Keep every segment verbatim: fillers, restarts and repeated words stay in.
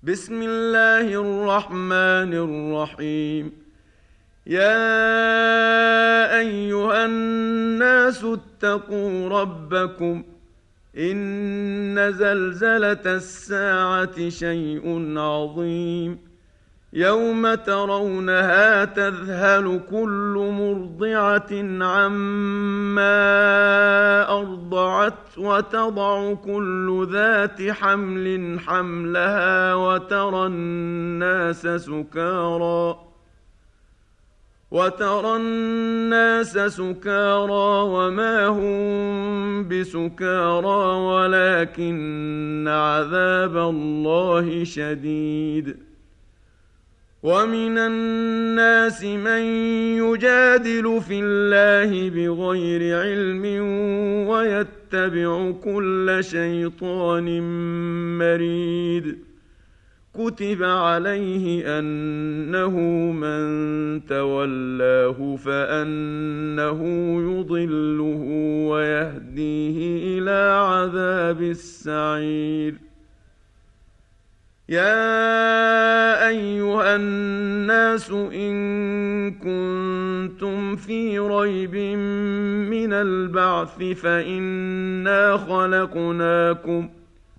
بسم الله الرحمن الرحيم. يا أيها الناس اتقوا ربكم إن زلزلة الساعة شيء عظيم يوم ترونها تذهل كل مرضعة عما أرضعت وتضع كل ذات حمل حملها وترى الناس سكارى وترى الناس سكارى وما هم بسكارى ولكن عذاب الله شديد. ومن الناس من يجادل في الله بغير علم ويتبع كل شيطان مريد. كتب عليه أنه من تولاه فأنه يضله ويهديه إلى عذاب السعير. يا أيها الناس إن كنتم في ريب من البعث فإنا خلقناكم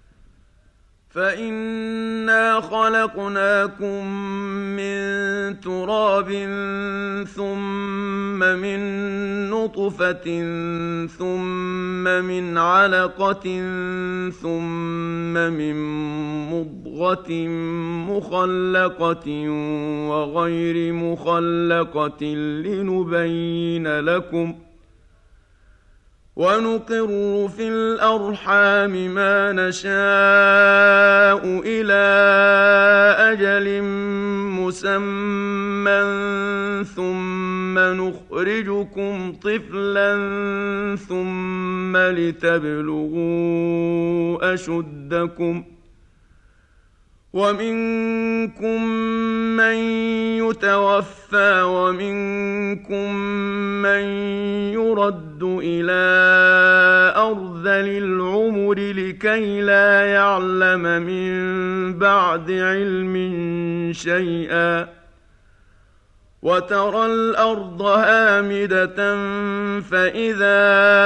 فإنا خلقناكم من تراب ثم من نطفة ثم من علقة ثم من مضغة مخلقة وغير مخلقة لنبين لكم ونقر في الأرحام ما نشاء إلى أجل مسمى ثم نخرجكم طفلا ثم لتبلغوا أشدكم ومنكم من يتوفى ومنكم من يرد إلى أرذل العمر لكي لا يعلم من بعد علم شيئا. وترى الأرض هامدة فإذا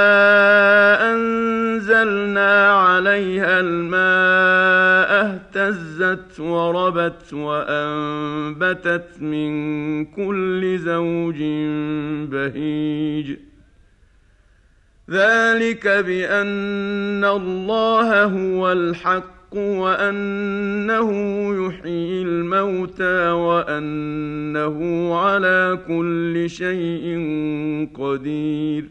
أنزلنا عليها الماء اهتزت وربت وأنبتت من كل زوج بهيج. ذلك بأن الله هو الحق وأنه يحيي الموتى وأنه على كل شيء قدير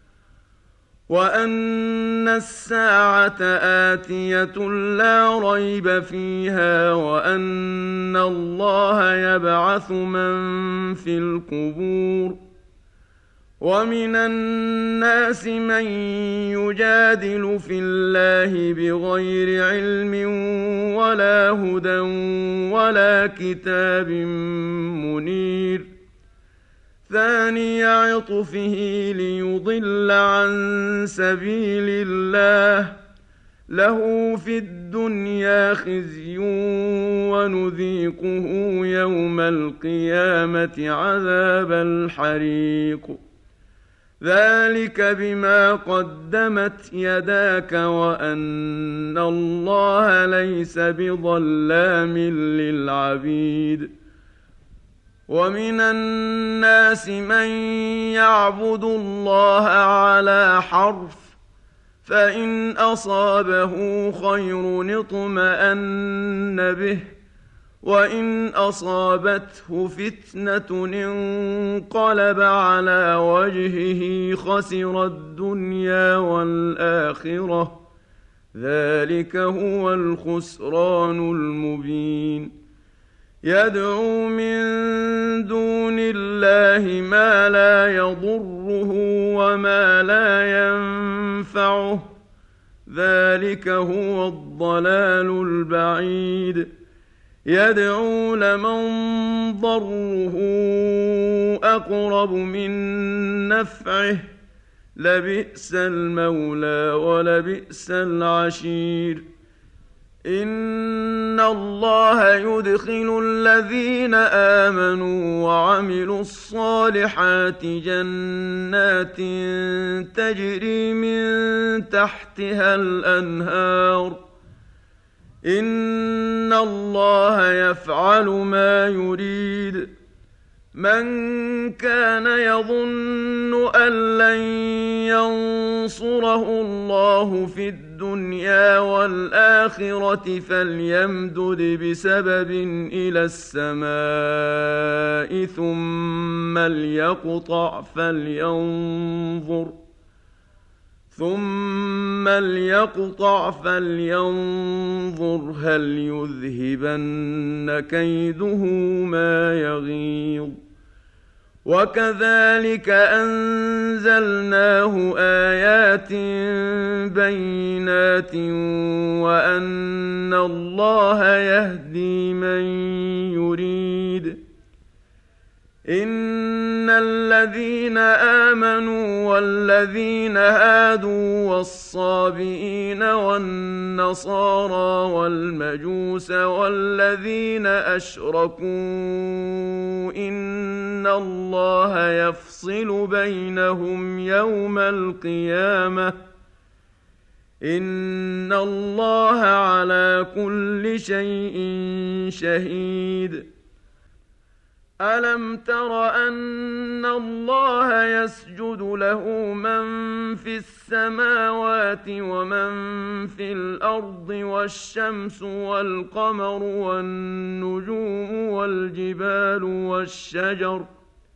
وأن الساعة آتية لا ريب فيها وأن الله يبعث من في القبور. ومن الناس من يجادل في الله بغير علم ولا هدى ولا كتاب منير. ثاني عطفه ليضل عن سبيل الله له في الدنيا خزي ونذيقه يوم القيامة عذاب الحريق. ذلك بما قدمت يداك وأن الله ليس بظلام للعبيد. ومن الناس من يعبد الله على حرف فإن أصابه خير اطمأن به وإن أصابته فتنة انقلب على وجهه خسر الدنيا والآخرة ذلك هو الخسران المبين. يدعو من دون الله ما لا يضره وما لا ينفعه ذلك هو الضلال البعيد. يدعو لمن ضره أقرب من نفعه لبئس المولى ولبئس العشير. إن الله يدخل الذين آمنوا وعملوا الصالحات جنات تجري من تحتها الأنهار إن الله يفعل ما يريد. من كان يظن أن لن ينصره الله في الدنيا والآخرة فليمدد بسبب إلى السماء ثم ليقطع فلينظر ثم ليقطع فلينظر هل يذهبن كيده ما يغيظ. وكذلك أنزلناه آيات بينات وأن الله يهدي من يريد. إن الذين آمنوا والذين هادوا والصابئين والنصارى والمجوس والذين أشركوا إن الله يفصل بينهم يوم القيامة إن الله على كل شيء شهيد. ألم تر أن الله يسجد له من في السماوات ومن في الأرض والشمس والقمر والنجوم والجبال والشجر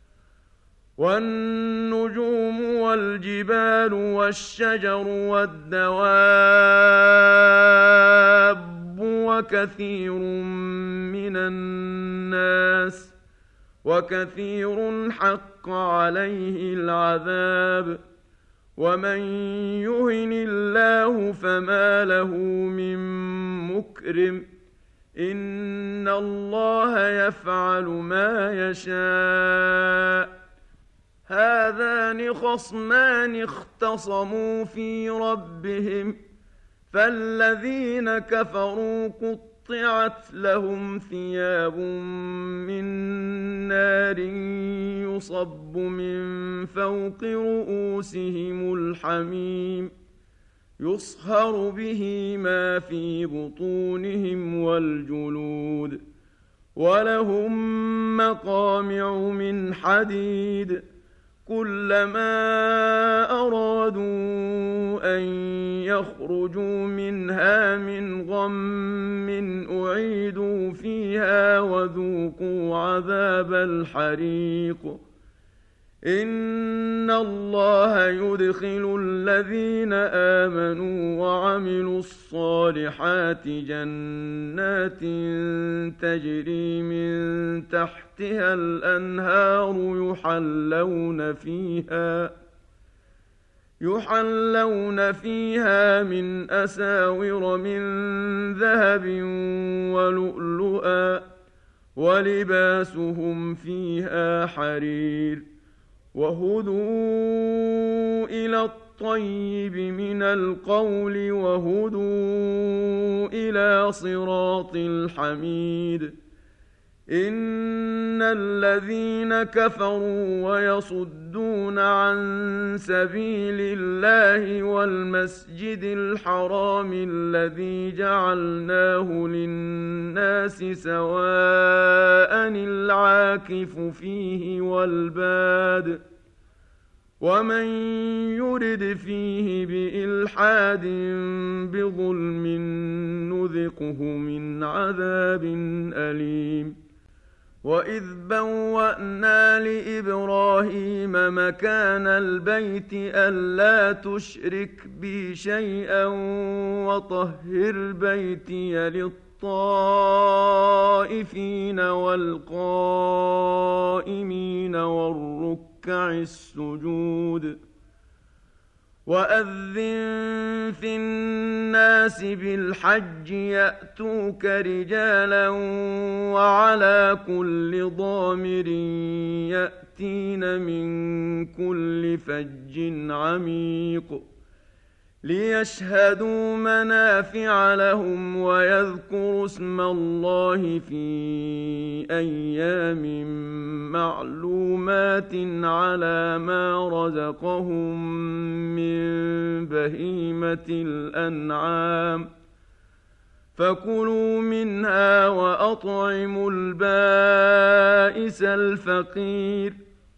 والنجوم والجبال والشجر والدواب وكثير من الناس وكثير حق عليه العذاب ومن يهن الله فما له من مكرم إن الله يفعل ما يشاء. هذان خصمان اختصموا في ربهم فالذين كفروا قطعت لهم ثياب من نار يصب من فوق رؤوسهم الحميم يصهر به ما في بطونهم والجلود ولهم مقامع من حديد كلما أرادوا أن يخرجوا منها من غم أعيدوا فيها وذوقوا عذاب الحريق. إن الله يدخل الذين آمنوا وعملوا الصالحات جنات تجري من تحتها الأنهار يحلون فيها يحلون فيها من أساور من ذهب ولؤلؤا ولباسهم فيها حرير وهدوا إلى الطيب من القول وهدوا إلى صراط الحميد. إن الذين كفروا ويصدون عن سبيل الله والمسجد الحرام الذي جعلناه للناس سواء العاكف فيه والباد ومن يرد فيه بإلحاد بظلم نذقه من عذاب أليم. وإذ بوأنا لإبراهيم مكان البيت ألا تشرك بي شيئا وطهر بيتي للطائفين والقائمين والركع السجود. وأذن في الناس بالحج يأتوك رجالا وعلى كل ضامر يأتين من كل فج عميق. ليشهدوا منافع لهم ويذكروا اسم الله في أيام معلومات على ما رزقهم من بهيمة الأنعام فكلوا منها وأطعموا البائس الفقير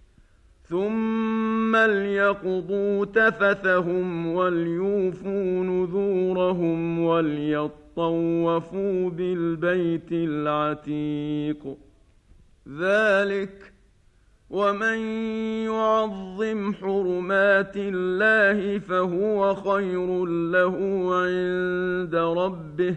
ثم ليقضوا تفثهم وليوفوا نذورهم وليطوفوا بالبيت العتيق ذلك ومن يعظم حرمات الله فهو خير له عند ربه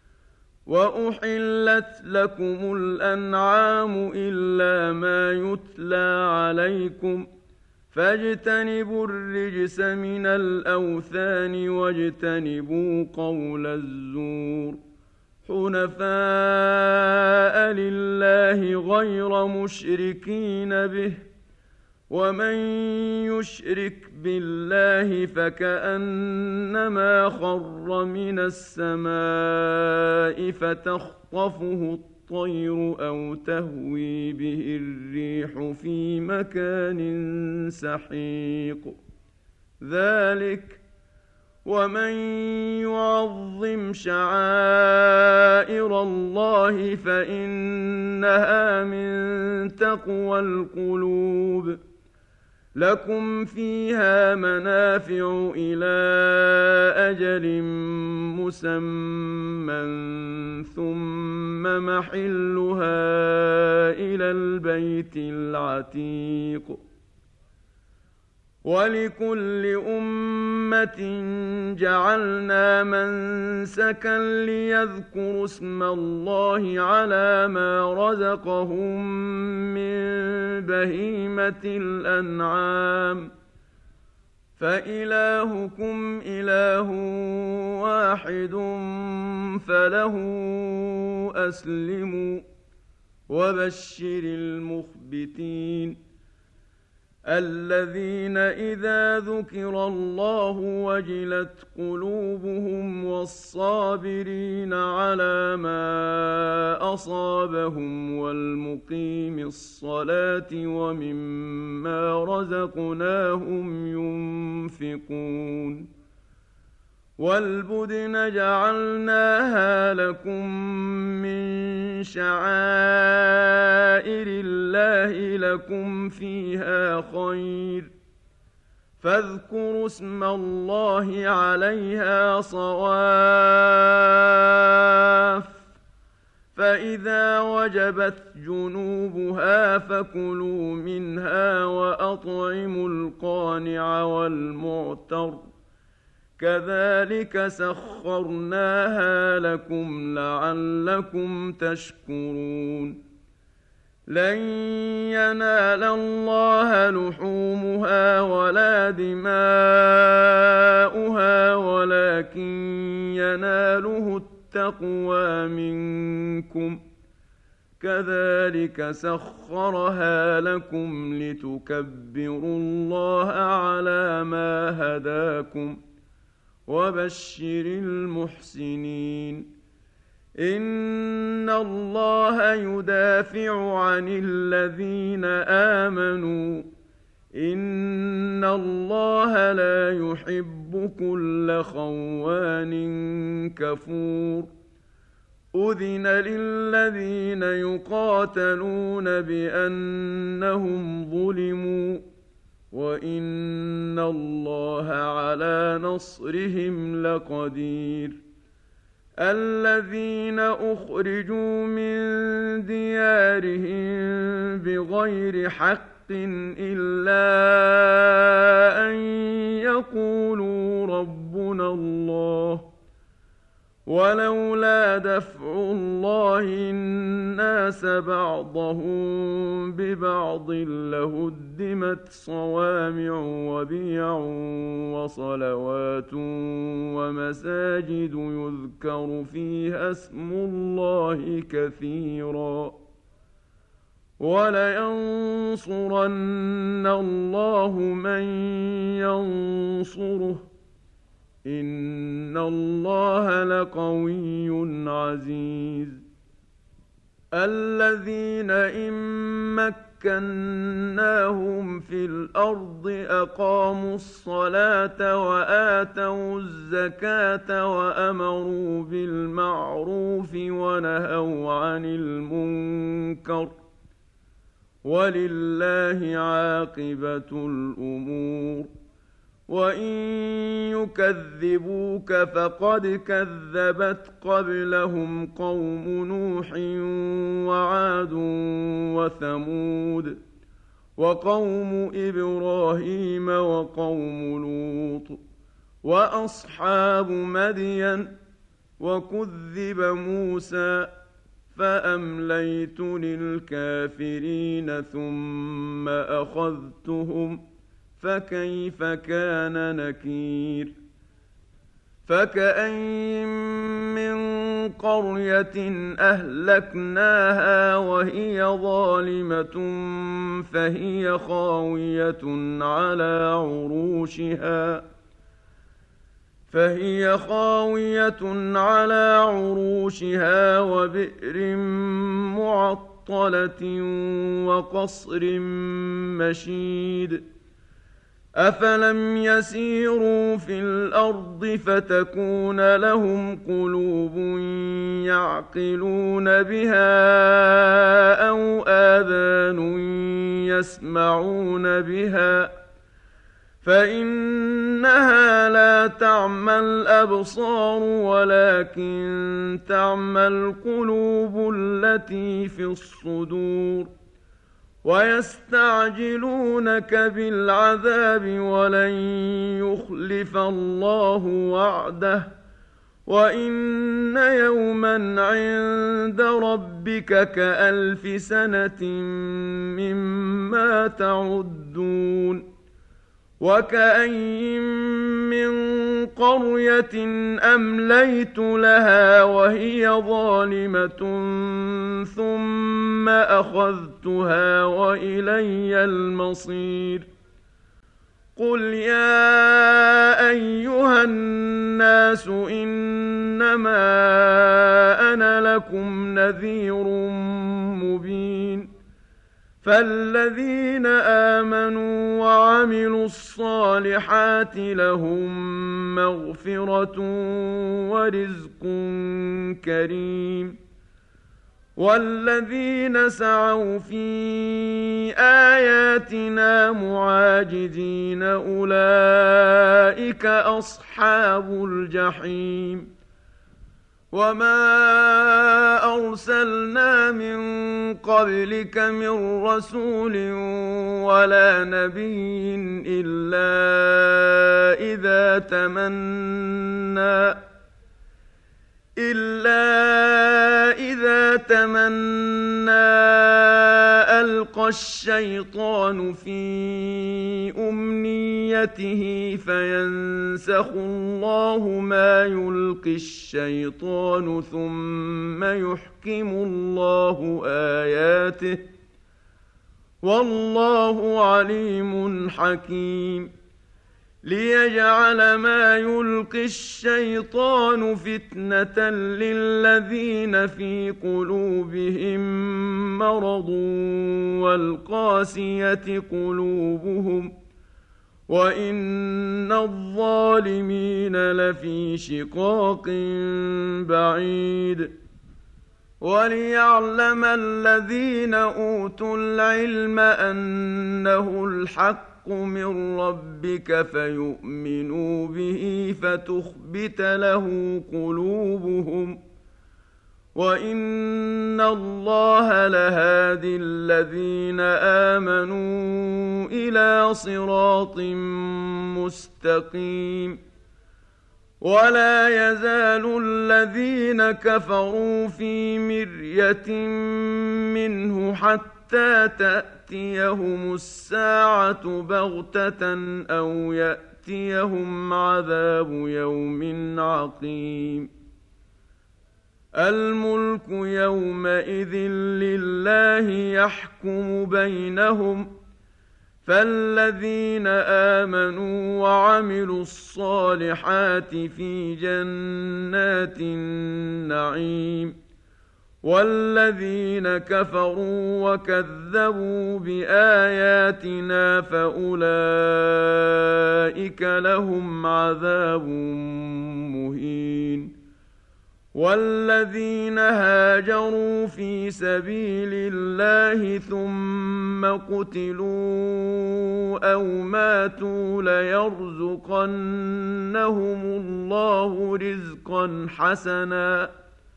وأحلت لكم الأنعام إلا ما يتلى عليكم فاجتنبوا الرجس من الأوثان واجتنبوا قول الزور حنفاء لله غير مشركين به ومن يشرك بالله فكأنما خر من السماء فتخطفه الطير أو تهوي به الريح في مكان سحيق ذلك ومن يعظم شعائر الله فإنها من تقوى القلوب لكم فيها منافع إلى أجل مسمى ثم محلها إلى البيت العتيق ولكل أمة جعلنا منسكا ليذكروا اسم الله على ما رزقهم من بهيمة الأنعام فإلهكم إله واحد فله أسلموا وبشر المخبتين الذين إذا ذكر الله وجلت قلوبهم والصابرين على ما أصابهم والمقيم الصلاة ومما رزقناهم ينفقون والبدن جعلناها لكم من شعائر الله لكم فيها خير فاذكروا اسم الله عليها صواف فإذا وجبت جنوبها فكلوا منها وأطعموا القانع والمعتر كذلك سخرناها لكم لعلكم تشكرون لن ينال الله لحومها ولا دماؤها ولكن يناله التقوى منكم كذلك سخرها لكم لتكبروا الله على ما هداكم وبشر المحسنين إن الله يدافع عن الذين آمنوا إن الله لا يحب كل خوان كفور أذن للذين يقاتلون بأنهم ظلموا وإن الله على نصرهم لقدير الذين أخرجوا من ديارهم بغير حق إلا أن يقولوا ربنا الله ولولا دفع الله الناس بعضهم ببعض لهدمت صوامع وبيع وصلوات ومساجد يذكر فيها اسم الله كثيرا ولينصرن الله من ينصره إن الله لقوي عزيز. الذين إن مكناهم في الأرض أقاموا الصلاة وآتوا الزكاة وأمروا بالمعروف ونهوا عن المنكر ولله عاقبة الأمور. وإن يكذبوك فقد كذبت قبلهم قوم نوح وعاد وثمود وقوم إبراهيم وقوم لوط وأصحاب مدين وكذب موسى فأمليت للكافرين ثم أخذتهم فكيف كان نكير. فكأين من قرية أهلكناها وهي ظالمة فهي خاوية على عروشها فهي خاوية على عروشها وبئر معطلة وقصر مشيد. أفلم يسيروا في الأرض فتكون لهم قلوب يعقلون بها أو آذان يسمعون بها فإنها لا تعمى الأبصار ولكن تعمى القلوب التي في الصدور. ويستعجلونك بالعذاب ولن يخلف الله وعده وإن يوما عند ربك كألف سنة مما تعدون. وكأين من قرية أمليت لها وهي ظالمة ثم أخذتها وإلي المصير. قل يا أيها الناس إنما أنا لكم نذير مبين. فالذين آمنوا وعملوا الصالحات لهم مغفرة ورزق كريم. والذين سعوا في آياتنا معاجزين أولئك أصحاب الجحيم. وما أرسلنا من قبلك من رسول ولا نبي إلا إذا تمنى إلا إذا تمنى ألقى الشيطان في أمنيته فينسخ الله ما يلقي الشيطان ثم يحكم الله آياته والله عليم حكيم. ليجعل ما يلقي الشيطان فتنة للذين في قلوبهم مرض والقاسية قلوبهم وإن الظالمين لفي شقاق بعيد. وليعلم الذين أوتوا العلم أنه الحق من ربك فيؤمنوا به فتخبت له قلوبهم وإن الله لهادي الذين آمنوا إلى صراط مستقيم. ولا يزال الذين كفروا في مرية منه حتى تأتيهم الساعة بغتة أو يأتيهم عذاب يوم عقيم. الملك يومئذ لله يحكم بينهم فالذين آمنوا وعملوا الصالحات في جنات النعيم، والذين كفروا وكذبوا بآياتنا فأولئك لهم عذاب مهين. والذين هاجروا في سبيل الله ثم قتلوا أو ماتوا ليرزقنهم الله رزقا حسنا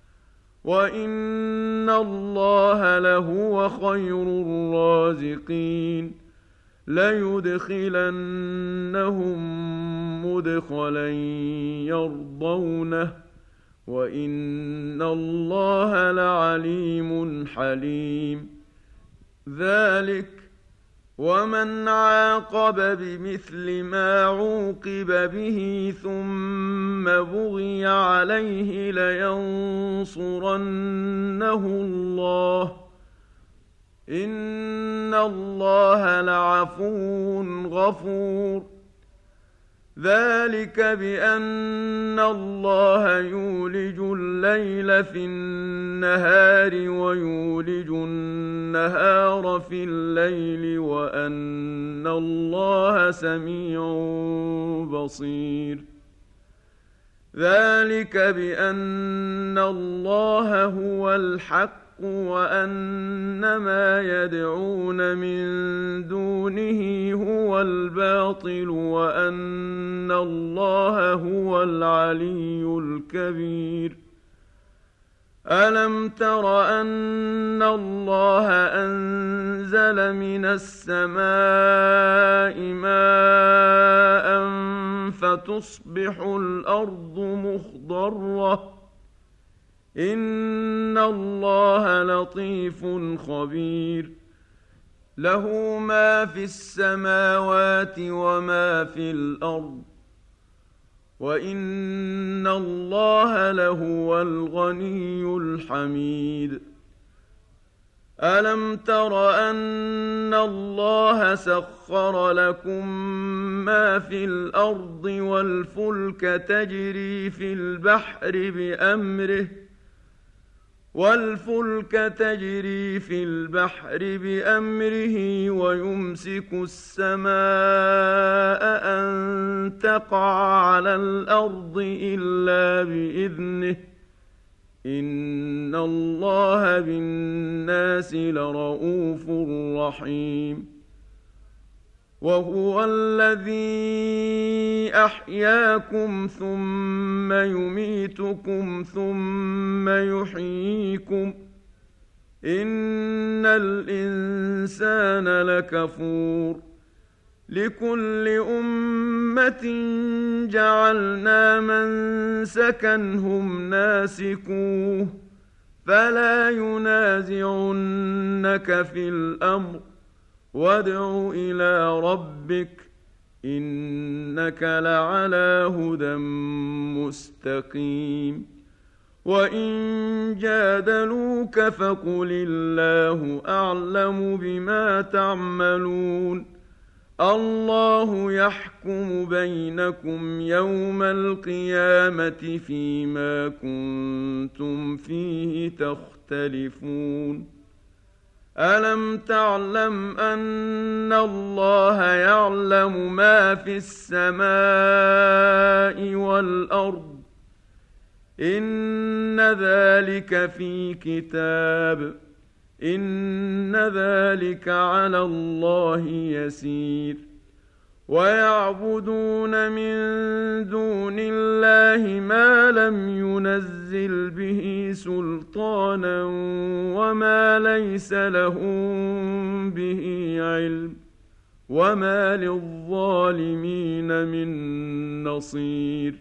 وإن الله لهو خير الرازقين. ليدخلنهم مدخلا يرضونه وإن الله لعليم حليم. ذلك ومن عاقب بمثل ما عوقب به ثم بغي عليه لينصرنه الله إن الله لعفو غفور. ذلك بأن الله يولج الليل في النهار ويولج النهار في الليل وأن الله سميع بصير. ذلك بأن الله هو الحق وأن ما يدعون من دونه هو الباطل وأن الله هو العلي الكبير. ألم تر أن الله أنزل من السماء ماء فتصبح الأرض مخضرة إن الله لطيف خبير. له ما في السماوات وما في الأرض وإن الله لهو الغني الحميد. ألم تر أن الله سخر لكم ما في الأرض والفلك تجري في البحر بأمره والفلك تجري في البحر بأمره ويمسك السماء أن تقع على الأرض إلا بإذنه إن الله بالناس لرءوف رحيم. وهو الذي أحياكم ثم يميتكم ثم يحييكم إن الإنسان لكفور. لكل أمة جعلنا منسكا هم ناسكوه فلا ينازعنك في الأمر وادع إلى ربك إنك لعلى هدى مستقيم. وإن جادلوك فقل الله أعلم بما تعملون الله يحكم بينكم يوم القيامة فيما كنتم فيه تختلفون. ألم تعلم أن الله يعلم ما في السماء والأرض إن ذلك في كتاب إن ذلك على الله يسير. ويعبدون من دون الله ما لم ينزل به سلطانا وما ليس لهم به علم وما للظالمين من نصير.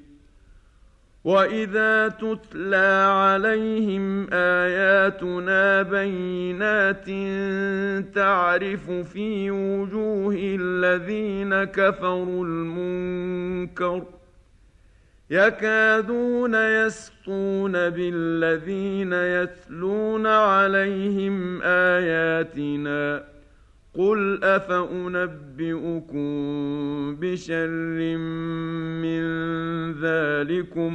وإذا تتلى عليهم آياتنا بينات تعرف في وجوه الذين كفروا المنكر يكادون يسطون بالذين يتلون عليهم آياتنا قل أفأنبئكم بشر من ذلكم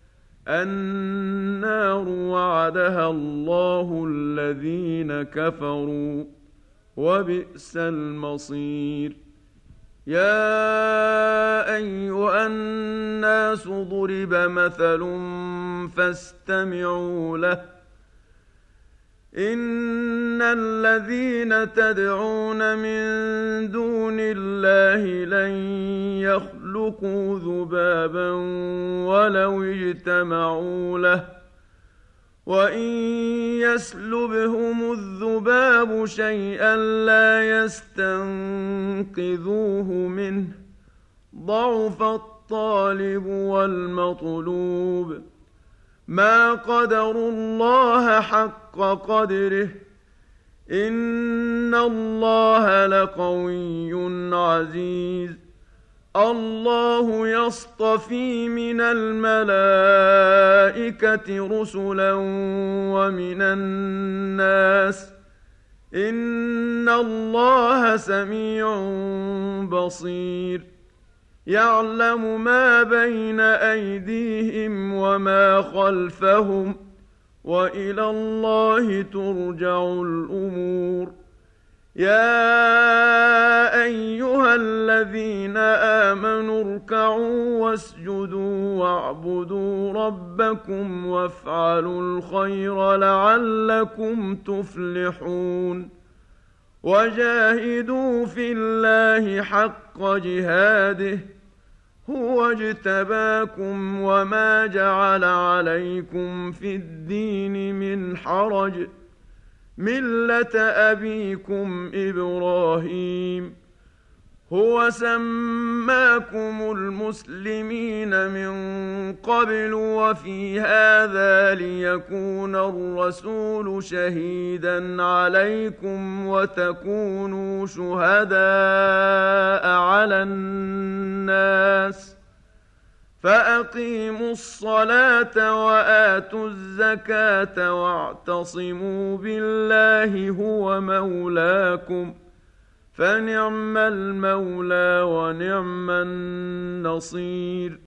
النار وعدها الله الذين كفروا وبئس المصير. يا أيها الناس ضرب مثل فاستمعوا له إن الذين تدعون من دون الله لن يخلقوا ذبابا ولو اجتمعوا له وإن يسلبهم الذباب شيئا لا يستنقذوه منه ضعف الطالب والمطلوب ما قدروا الله حق قدره إن الله لقوي عزيز. الله يصطفي من الملائكة رسلا ومن الناس إن الله سميع بصير. يعلم ما بين أيديهم وما خلفهم وإلى الله ترجع الأمور. يا أيها الذين آمنوا اركعوا واسجدوا واعبدوا ربكم وافعلوا الخير لعلكم تفلحون. وجاهدوا في الله حق جهاده هو اجتباكم وما جعل عليكم في الدين من حرج ملة أبيكم إبراهيم هو سماكم المسلمين من قبل وفي هذا ليكون الرسول شهيدا عليكم وتكونوا شهداء على الناس فأقيموا الصلاة وآتوا الزكاة واعتصموا بالله هو مولاكم فنعم المولى ونعم النصير.